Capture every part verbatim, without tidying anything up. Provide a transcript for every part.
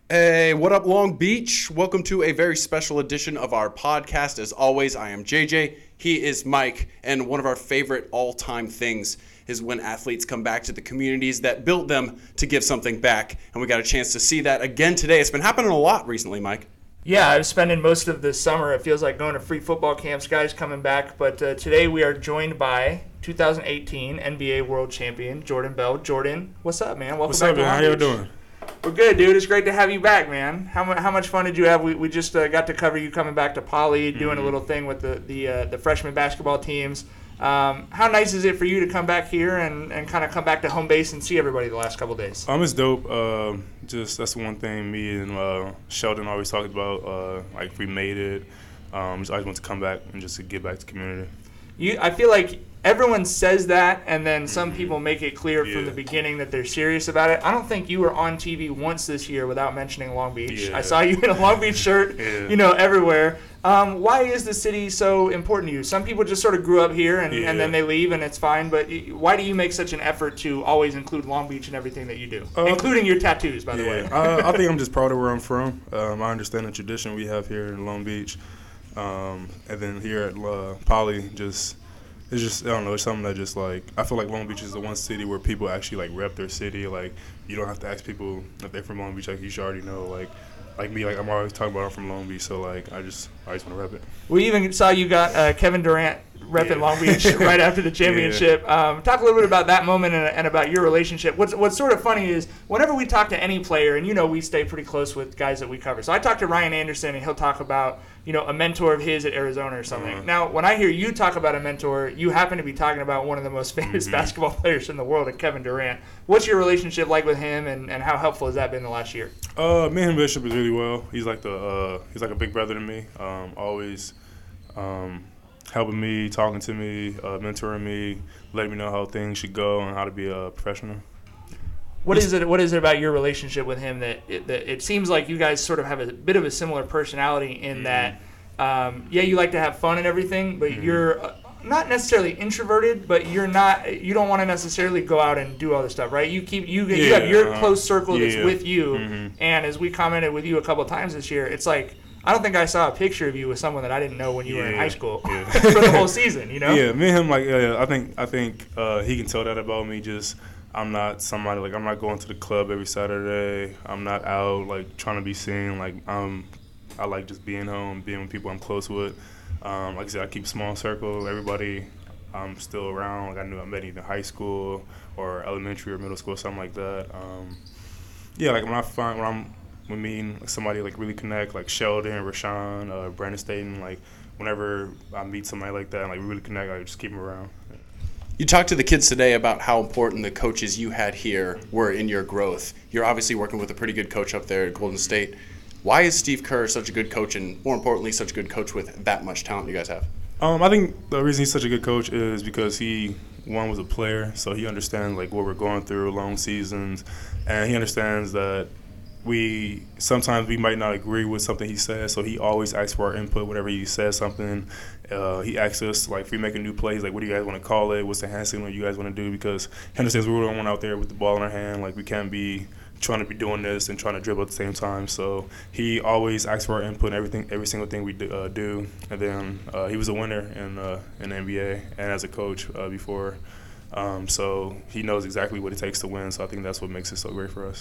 Hey, what up, Long Beach? Welcome to a very special edition of our podcast. As always, I am J J. He is Mike. And one of our favorite all-time things is when athletes come back to the communities that built them to give something back. And we got a chance to see that again today. It's been happening a lot recently, Mike. Yeah, I was spending most of the summer, it feels like, going to free football camps, guys coming back. But uh, today we are joined by two thousand eighteen N B A World Champion Jordan Bell. Jordan, what's up, man? Welcome What's back up, to man? Long How you Beach. doing? We're good, dude. It's great to have you back, man. How, mu- how much fun did you have? We, we just uh, got to cover you coming back to Poly, doing Mm-hmm. a little thing with the the, uh, the freshman basketball teams. Um, how nice is it for you to come back here and, and kind of come back to home base and see everybody the last couple of days? Um, it's dope. Uh, just that's one thing me and uh, Sheldon always talked about. Uh, like if we made it, um, just always want to come back and just to give back to the community. You, I feel like everyone says that, and then some Mhm. people make it clear Yeah. from the beginning that they're serious about it. I don't think you were on T V once this year without mentioning Long Beach. Yeah. I saw you in a Long Beach shirt, Yeah. you know, everywhere. Um, why is the city so important to you? Some people just sort of grew up here, and, Yeah. and then they leave, and it's fine. But y- why do you make such an effort to always include Long Beach in everything that you do, Uh, including your tattoos, by the Yeah, way? I, I think I'm just proud of where I'm from. Um, I understand the tradition we have here in Long Beach, um, and then here at uh, Poly, just it's just I don't know. It's something that just like I feel like Long Beach is the one city where people actually like rep their city. Like you don't have to ask people if they're from Long Beach. Like you should already know. Like like me, like I'm always talking about I'm from Long Beach. So like I just I just want to rep it. We even saw you got uh, Kevin Durant repping Yeah. Long Beach right after the championship. Um, talk a little bit about that moment and, and about your relationship. What's what's sort of funny is whenever we talk to any player, and you know we stay pretty close with guys that we cover. So I talked to Ryan Anderson, and he'll talk about you know a mentor of his at Arizona or something. Uh-huh. Now, when I hear you talk about a mentor, you happen to be talking about one of the most famous Mhm. basketball players in the world, and Kevin Durant. What's your relationship like with him, and, and how helpful has that been the last year? Uh, me and him Bishop is really well. He's like the uh, he's like a big brother to me. Um, always um, helping me, talking to me, uh, mentoring me, letting me know how things should go and how to be a professional. What is it? What is it about your relationship with him that it, that it seems like you guys sort of have a bit of a similar personality in Mhm. that, um, yeah, you like to have fun and everything, but Mhm. you're uh, not necessarily introverted, but you're not. You don't want to necessarily go out and do all this stuff, right? You keep you you have your Yeah, close circle that's yeah. with you, Mhm. and as we commented with you a couple of times this year, it's like I don't think I saw a picture of you with someone that I didn't know when you were in Yeah, high school yeah. for the whole season. You know? Yeah, me and him like yeah, I think I think uh, he can tell that about me. Just I'm not somebody like I'm not going to the club every Saturday. I'm not out like trying to be seen. Like um, I like just being home, being with people I'm close with. Um, like I said, I keep a small circle. Everybody I'm still around. Like I knew I met either high school or elementary or middle school, something like that. Um, yeah, like when I find when I'm when me and like, somebody like really connect, like Sheldon, Rashawn, uh, Brandon Staten, like whenever I meet somebody like that and like really connect, I just keep them around. You talked to the kids today about how important the coaches you had here were in your growth. You're obviously working with a pretty good coach up there at Golden State. Why is Steve Kerr such a good coach and, more importantly, such a good coach with that much talent you guys have? Um, I think the reason he's such a good coach is because he one was a player, so he understands like what we're going through, long seasons, and he understands that we sometimes we might not agree with something he says, so he always asks for our input whenever he says something. Uh, he asks us like if we make a new play, he's like, "What do you guys want to call it? What's the hand signal you guys want to do?" Because he understands we don't want out there with the ball in our hand, like we can't be trying to be doing this and trying to dribble at the same time. So he always asks for our input in everything, every single thing we do. Uh, do. And then uh, he was a winner in uh, in the N B A and as a coach uh, before, um, so he knows exactly what it takes to win. So I think that's what makes it so great for us.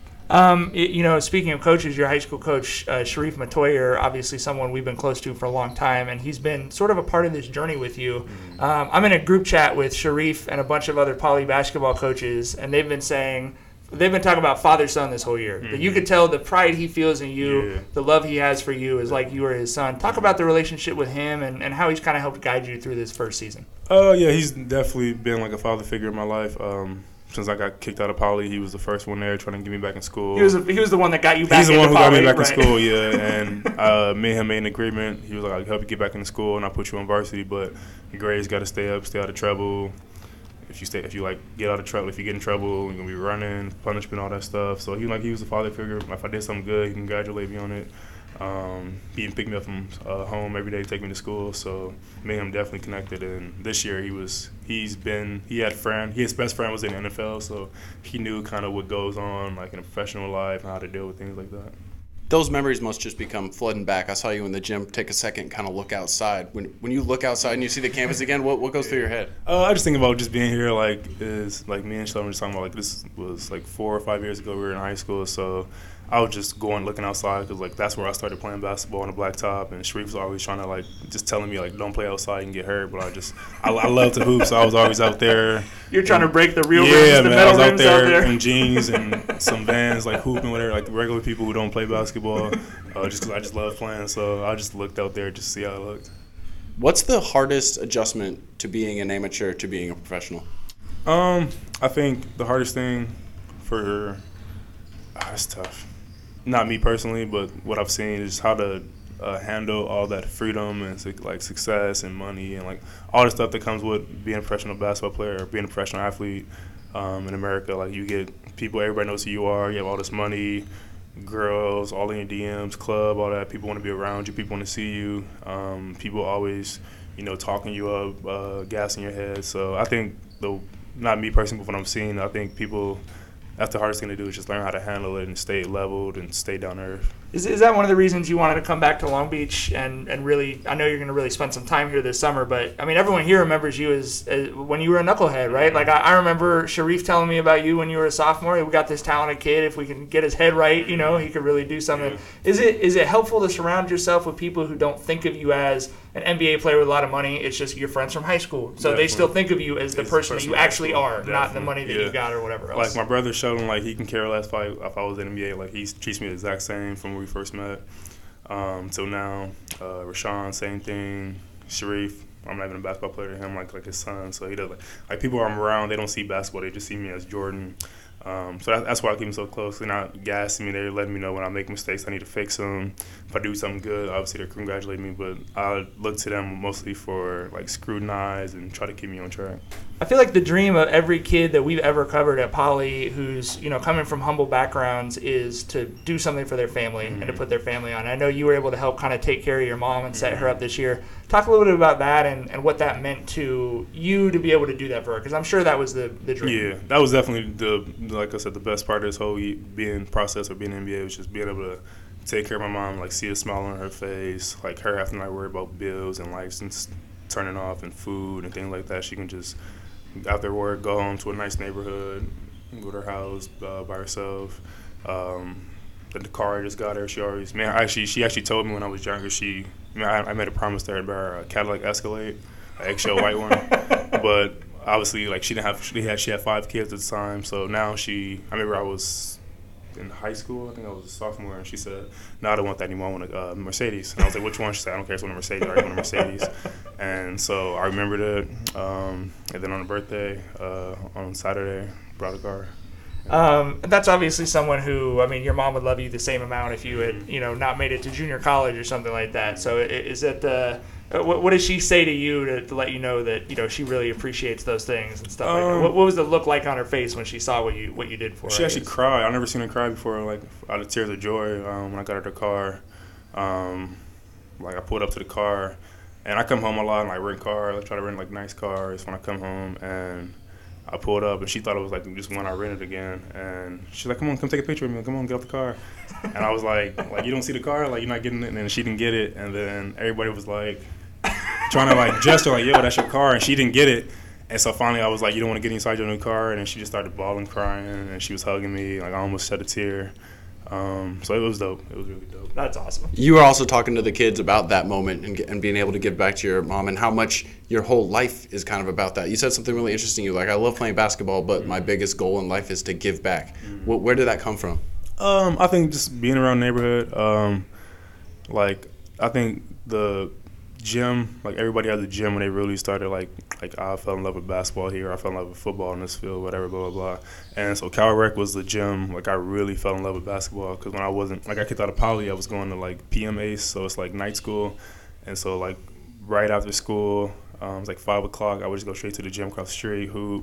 Um, y- you know, speaking of coaches, your high school coach, uh, Sharif Matoyer, obviously someone we've been close to for a long time, and he's been sort of a part of this journey with you. Um, I'm in a group chat with Sharif and a bunch of other Poly basketball coaches, and they've been saying, they've been talking about father-son this whole year. That you could tell the pride he feels in you, Yeah. the love he has for you is like you are his son. Talk about the relationship with him and, and how he's kind of helped guide you through this first season. Uh, yeah, he's definitely been like a father figure in my life. Um, since I got kicked out of Poly, he was the first one there trying to get me back in school. He was he was the one that got you back He's the into one who got me Poly, back right? in school, yeah. And uh, me and him made an agreement. He was like, "I'll help you get back into school, and I'll put you on varsity, but your grades got to stay up, stay out of trouble. If you stay, if you like get out of trouble, if you get in trouble, you're gonna be running, punishment, all that stuff." So he like he was a father figure. If I did something good, he congratulated me on it. Um, he can pick me up from uh, home every day, take me to school. So me and him definitely connected. And this year he was, he's been, he had friend, his best friend was in the N F L, so he knew kind of what goes on like in a professional life and how to deal with things like that. Those memories must just become flooding back. I saw you in the gym take a second, kind of look outside. When when you look outside and you see the campus again, what what goes through your head? Uh, I just think about just being here. Like is like me and Sheldon were just talking about. Like this was like four or five years ago. We were in high school, so I was just going looking outside because like that's where I started playing basketball on the blacktop. And Sharif was always trying to like just telling me like don't play outside and get hurt. But I just I, I love to hoop, so I was always out there. You're trying and, to break the real yeah, rims, the man, metal I was out rims there, out there in jeans and some Vans, like hooping whatever, like regular people who don't play basketball. Uh, just because I just love playing, so I just looked out there just to see how it looked. What's the hardest adjustment to being an amateur to being a professional? Um, I think the hardest thing for ah, it's tough. Not me personally, but what I've seen is how to uh, handle all that freedom and like success and money and like all the stuff that comes with being a professional basketball player or being a professional athlete um, in America. Like you get people, everybody knows who you are. You have all this money, girls, all in your D Ms, club, all that. People want to be around you. People want to see you. Um, people always, you know, talking you up, uh, gassing your head. So I think the not me personally, but what I'm seeing, I think people. That's the hardest thing to do is just learn how to handle it and stay leveled and stay down to earth. Is, is that one of the reasons you wanted to come back to Long Beach and, and really, I know you're going to really spend some time here this summer, but I mean, everyone here remembers you as, as when you were a knucklehead, right? Like I, I remember Sharif telling me about you when you were a sophomore. We got this talented kid. If we can get his head right, you know, he could really do something. Yeah. Is it is it helpful to surround yourself with people who don't think of you as an N B A player with a lot of money? It's just your friends from high school. So Definitely. They still think of you as the It's person the that you person actually from high are, school. not the Definitely. money that Yeah. you got or whatever else. Like my brother Sheldon, like he can care less if I, if I was in N B A. Like he treats me the exact same from when we first met. Um, till now, uh, Rashawn, same thing. Sharif, I'm not even a basketball player to him, like like his son. So he does like, like people I'm around, they don't see basketball, they just see me as Jordan. Um, so that, that's why I keep them so close. They're not gassing me, they're letting me know when I make mistakes, I need to fix them. If I do something good, obviously they're congratulating me, but I look to them mostly for like scrutinize and try to keep me on track. I feel like the dream of every kid that we've ever covered at Poly who's, you know, coming from humble backgrounds is to do something for their family mm-hmm. and to put their family on. I know you were able to help kind of take care of your mom and set mm-hmm. her up this year. Talk a little bit about that and, and what that meant to you to be able to do that for her, because I'm sure that was the, the dream. Yeah, that was definitely, the like I said, the best part of this whole being process of being in N B A was just being able to take care of my mom, like see a smile on her face, like her having to like worry about bills and lights and turning off and food and things like that. She can just after work go home to a nice neighborhood, go to her house uh, by herself. Um, the car I just got her, she always man. Actually, she actually told me when I was younger. She, I, mean, I, I made a promise to her about her Cadillac Escalade, an eggshell white one. But obviously, like she didn't have, she had she had five kids at the time. So now she, I remember I was in high school. I think I was a sophomore, and she said, "No, I don't want that anymore. I want a uh, Mercedes." And I was like, "Which one?" She said, "I don't care. It's one a Mercedes. I already want a Mercedes." And so I remembered it. Um, and then on her birthday, uh, on Saturday, brought a car. Um, that's obviously someone who, I mean, your mom would love you the same amount if you had, you know, not made it to junior college or something like that. So is it, uh, what, what does she say to you to, to let you know that, you know, she really appreciates those things and stuff um, like that? What, what was the look like on her face when she saw what you what you did for her? She actually cried. I've never seen her cry before, like out of tears of joy um, when I got her the car. Um, like I pulled up to the car, and I come home a lot and like rent cars. I try to rent like nice cars when I come home, and I pulled up, and she thought it was like just one I rented again, and she's like, "Come on, come take a picture of me. Come on, get off the car." And I was like, "Like you don't see the car? Like you're not getting it?" And then she didn't get it, and then everybody was like trying to like gesture like, "Yo, that's your car," and she didn't get it. And so finally, I was like, "You don't want to get inside your new car?" And then she just started bawling, crying, and she was hugging me. Like I almost shed a tear. Um, so it was dope. It was really dope. That's awesome. You were also talking to the kids about that moment and, and being able to give back to your mom and how much your whole life is kind of about that. You said something really interesting. You were like, I love playing basketball, but mm-hmm. my biggest goal in life is to give back. Mm-hmm. Where, where did that come from? Um, I think just being around the neighborhood. Um, like I think the gym, like everybody has a gym when they really started. Like like I fell in love with basketball here. I fell in love with football in this field, whatever, blah blah blah. And so Cal Rec was the gym. Like I really fell in love with basketball because when I wasn't like I kicked out of Poly, I was going to like P M A C E, so it's like night school. And so like right after school, um, it was like five o'clock. I would just go straight to the gym across the street, hoop,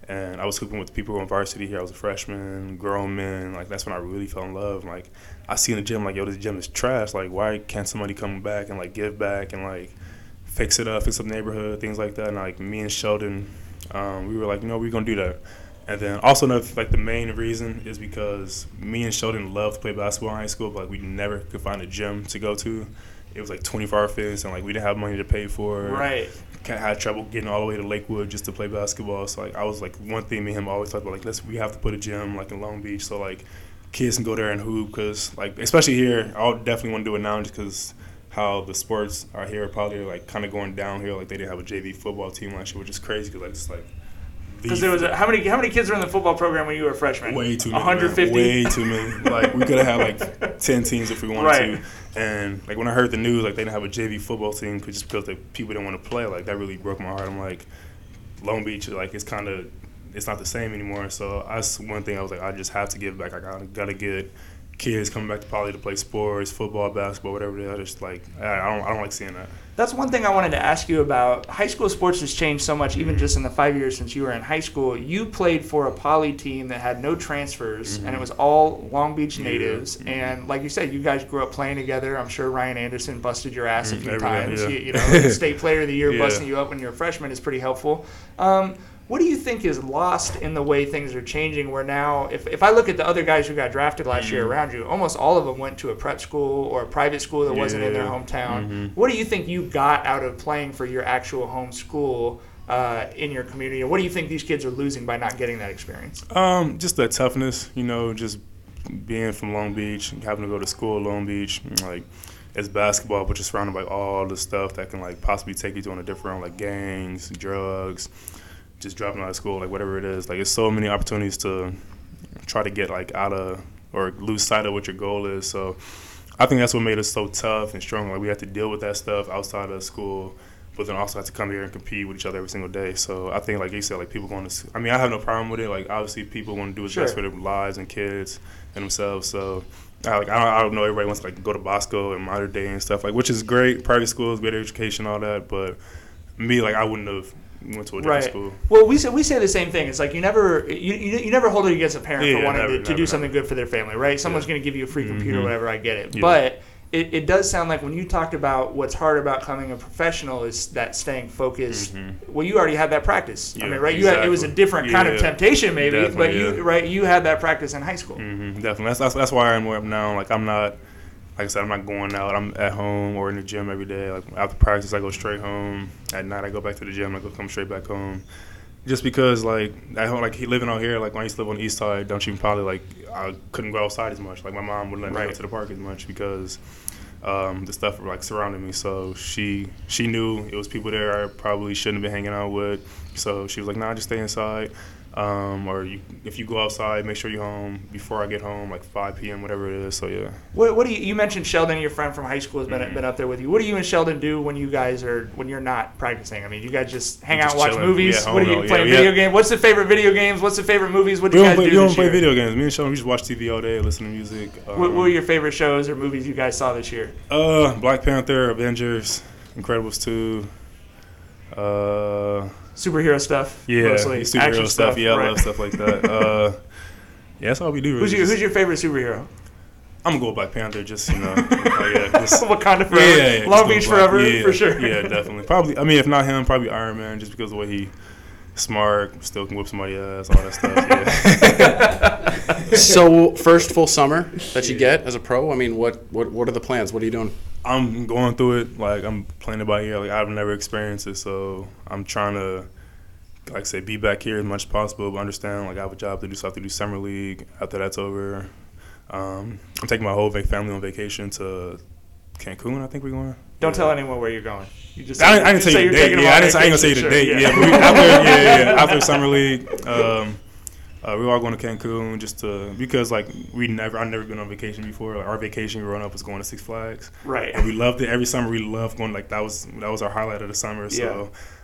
And I was hooping with people on varsity here. I was a freshman, grown men. Like, that's when I really fell in love. Like, I see in the gym, like, yo, this gym is trash. Like, why can't somebody come back and, like, give back and, like, fix it up, fix up the neighborhood, things like that. And, like, me and Sheldon, um, we were like, you know, we're going to do that. And then also, another, like, the main reason is because me and Sheldon loved to play basketball in high school, but, like, we never could find a gym to go to. It was, like, twenty-four hour fitness, and, like, we didn't have money to pay for it. Right. Had trouble getting all the way to Lakewood just to play basketball. So, like, I was, like, one thing me and him always talked about, like, let's, we have to put a gym, like, in Long Beach so, like, kids can go there and hoop. Because, like, especially here, I would definitely want to do it now just because how the sports are here probably, like, kind of going downhill. Like, they didn't have a J V football team last year, which is crazy because, like, it's, like, because there was a, how many how many kids were in the football program when you were a freshman? Way too many. one hundred fifty? Man. Way too many. Like, we could have had, like, ten teams if we wanted right. to. And, like, when I heard the news, like, they didn't have a J V football team just because the people didn't want to play, like, that really broke my heart. I'm like, Long Beach, like, it's kind of, it's not the same anymore. So that's one thing I was like, I just have to give back. I gotta, gotta get kids coming back to Poly to play sports, football, basketball, whatever it is. I just, like, I don't, I don't like seeing that. That's one thing I wanted to ask you about. High school sports has changed so much, even just in the five years since you were in high school. You played for a Poly team that had no transfers, mm-hmm. and it was all Long Beach natives. Mm-hmm. And like you said, you guys grew up playing together. I'm sure Ryan Anderson busted your ass a few Every times. day, yeah. You, you know, state player of the year yeah. busting you up when you're a freshman is pretty helpful. Um, What do you think is lost in the way things are changing where now, if, if I look at the other guys who got drafted last mm-hmm. year around you, almost all of them went to a prep school or a private school that yeah. wasn't in their hometown. Mm-hmm. What do you think you got out of playing for your actual home school uh, in your community? And what do you think these kids are losing by not getting that experience? Um, just that toughness, you know, just being from Long Beach, having to go to school in Long Beach, like, it's basketball, but you're surrounded by all the stuff that can, like, possibly take you to on a different road, like gangs, drugs, just dropping out of school, like whatever it is. Like, it's so many opportunities to try to get, like, out of or lose sight of what your goal is. So I think that's what made us so tough and strong. Like, we had to deal with that stuff outside of school, but then also have to come here and compete with each other every single day. So I think, like you said, like, people going to – I mean, I have no problem with it. Like, obviously people want to do what's sure. best for their lives and kids and themselves. So I, like, I don't, I don't know, everybody wants to, like, go to Bosco and Mater Dei and stuff, like, which is great, private schools, better education, all that. But me, like, I wouldn't have – went to a different right. school. Well, we say we say the same thing. It's like you never you you, you never hold it against a parent yeah, for wanting never, to, to never, do something never. good for their family, right? Someone's yeah. going to give you a free computer, mm-hmm. or whatever. I get it, yeah. but it, it does sound like when you talked about what's hard about becoming a professional is that staying focused. Mm-hmm. Well, you already had that practice. Yeah, I mean, right? You exactly. had, it was a different kind yeah, of temptation, maybe, definitely, but you yeah. right you had that practice in high school. Mm-hmm, definitely. That's, that's that's why I'm where I'm now. Like, I'm not. Like I said, I'm not going out. I'm at home or in the gym every day. Like, after practice, I go straight home. At night, I go back to the gym. I go come straight back home. Just because, like, I like living out here, like, when I used to live on the east side, don't you probably, like, I couldn't go outside as much. Like, my mom wouldn't let me right. go to the park as much because um, the stuff, like, surrounded me. So she she knew it was people there I probably shouldn't have been hanging out with. So she was like, nah, just stay inside. Um, or you, if you go outside, make sure you're home before I get home, like five p.m., whatever it is. So, yeah. What, what do you, you mentioned Sheldon, your friend from high school, has been, mm-hmm. been up there with you. What do you and Sheldon do when you guys are when you're not practicing? I mean, you guys just hang We're out, just watch chilling. movies. Yeah, what do you yeah, play? yeah. Video game. What's the favorite video games? What's the favorite movies? What do We you don't guys play, do we don't this play year? video games. Me and Sheldon, we just watch T V all day, listen to music. Um, What, what were your favorite shows or movies you guys saw this year? Uh, Black Panther, Avengers, Incredibles two. Uh, Superhero stuff. yeah, mostly. superhero Action stuff. Yeah, right. I love stuff like that. Uh, yeah, that's all we do. Really. Who's your, Just- who's your favorite superhero? I'm gonna go with Black Panther. Just you know, uh, yeah, just, Wakanda forever. yeah, yeah, yeah, Long just go Beach Black- forever, yeah, for sure. Yeah, definitely. Probably. I mean, if not him, probably Iron Man, just because of the way he smart, still can whip somebody ass, all that stuff. Yeah. So, first full summer that you get as a pro, I mean, what, what, what are the plans? What are you doing? I'm going through it. Like, I'm playing it by ear. Like, I've never experienced it, so I'm trying to, like I say, be back here as much as possible, but understand, like, I have a job to do, so I have to do summer league. After that's over, um, I'm taking my whole va- family on vacation to Cancun, I think we're going. Don't yeah. tell anyone where you're going. You just I, didn't- I didn't just tell say you the you're date. taking them Yeah, on I, didn't, I ain't gonna say you the vacation, date. sure, Yeah, but we, after, yeah, yeah, after summer league, um, uh, we were all going to Cancun just to because like we never, I've never been on vacation before. Like, our vacation growing up was going to Six Flags, Right. and we loved it every summer. We loved going. Like that was that was our highlight of the summer. So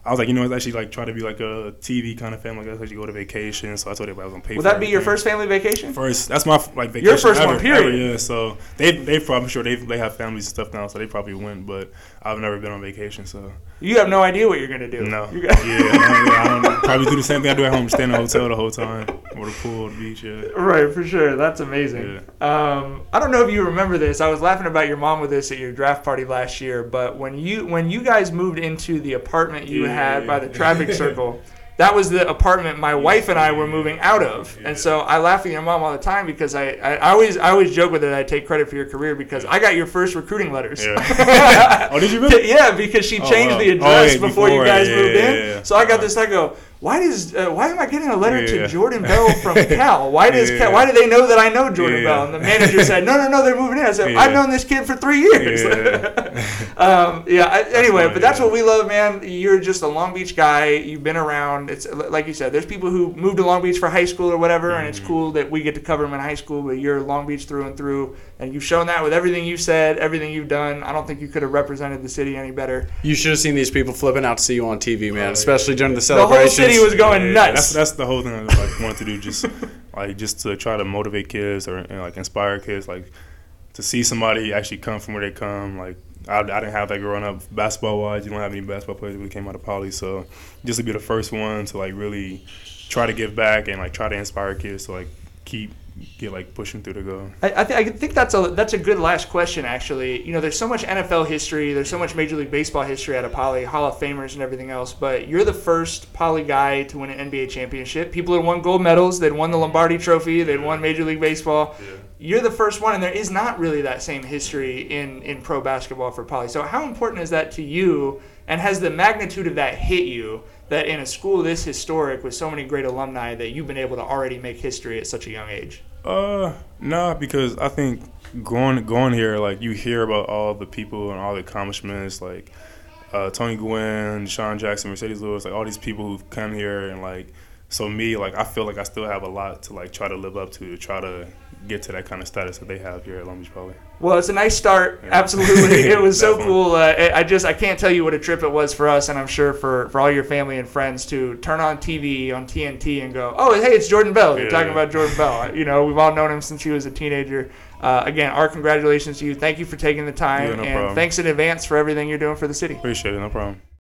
I was like, you know, it's actually like try to be like a T V kind of family. Like, I actually go to vacation. So I told everybody I was gonna pay. Will for that be your everything. first family vacation? First, that's my like vacation. Your first ever, one, period. Ever, yeah. So they they probably I'm sure they they have families and stuff now, so they probably went. But I've never been on vacation, so You have no idea what you're gonna do. no. You got- yeah, I don't, I don't, probably do the same thing I do at home. Stay in a hotel the whole time, or the pool, the beach. Yeah. Right, for sure. That's amazing. Um, I don't know if you remember this. I was laughing about your mom with this at your draft party last year. But when you when you guys moved into the apartment you Yeah. had by the traffic circle, that was the apartment my wife and I were moving out of. And so I laugh at your mom all the time because I, I, I always I always joke with her that I take credit for your career because I got your first recruiting letters. Yeah. Oh, did you really? Yeah, because she Oh, changed wow. the Oh, address yeah, before, you before, guys yeah, moved yeah, in. yeah, yeah. So I got Uh-huh. this. I go, why does uh, why am I getting a letter to Yeah. Jordan Bell from Cal? Why does Yeah. Cal, why do they know that I know Jordan Yeah. Bell? And the manager said, no, no, no, they're moving in. I said, Yeah. I've known this kid for three years. Yeah. um, yeah. I, anyway, funny, but that's yeah. what we love, man. You're just a Long Beach guy. You've been around. It's like you said. There's people who moved to Long Beach for high school or whatever, and it's cool that we get to cover them in high school. But you're Long Beach through and through, and you've shown that with everything you've said, everything you've done. I don't think you could have represented the city any better. You should have seen these people flipping out to see you on T V, man. Oh, yeah. Especially during the The whole celebrations. city was going Yeah, nuts. That's that's the whole thing I like wanted to do, just like just to try to motivate kids or and, like inspire kids, like to see somebody actually come from where they come. Like I, I didn't have that growing up basketball wise. You don't have any basketball players when we came out of poly, so just to be the first one to like really try to give back and like try to inspire kids to like keep get like pushing through the goal. I, I, th- I think that's a that's a good last question, actually. You know, there's so much N F L history, there's so much Major League Baseball history out of Poly, Hall of Famers and everything else, but you're the first Poly guy to win an N B A championship. People had won gold medals, they'd won the Lombardi Trophy, they'd won Major League Baseball. Yeah. You're the first one, and there is not really that same history in, in pro basketball for Poly. So how important is that to you, and has the magnitude of that hit you, that in a school this historic with so many great alumni that you've been able to already make history at such a young age? Uh, nah, because I think going going here, like you hear about all the people and all the accomplishments, like uh, Tony Gwynn, Sean Jackson, Mercedes Lewis, like all these people who've come here, and like so me, like I feel like I still have a lot to like try to live up to, to try to get to that kind of status that they have here at Long Beach Poly. Well, it's a nice start. Yeah. Absolutely. It was so Definitely. cool. Uh, I I just I can't tell you what a trip it was for us, and I'm sure for, for all your family and friends to turn on T V on T N T and go, oh, hey, it's Jordan Bell. You're Yeah. talking about Jordan Bell. You know, we've all known him since he was a teenager. Uh, again, our congratulations to you. Thank you for taking the time, Yeah, no and problem. thanks in advance for everything you're doing for the city. Appreciate it, no problem.